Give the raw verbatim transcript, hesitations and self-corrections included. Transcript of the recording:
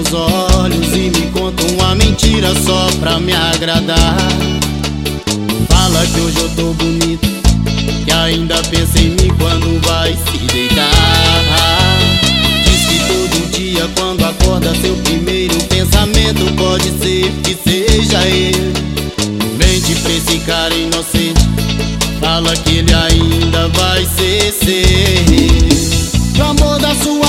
meus olhos e me conta uma mentira só pra me agradar. Fala que hoje eu tô bonito, que ainda pensa em mim quando vai se deitar. Diz que todo dia quando acorda seu primeiro pensamento pode ser que seja ele. Mente pra esse cara inocente, fala que ele ainda vai ser seu. O amor da sua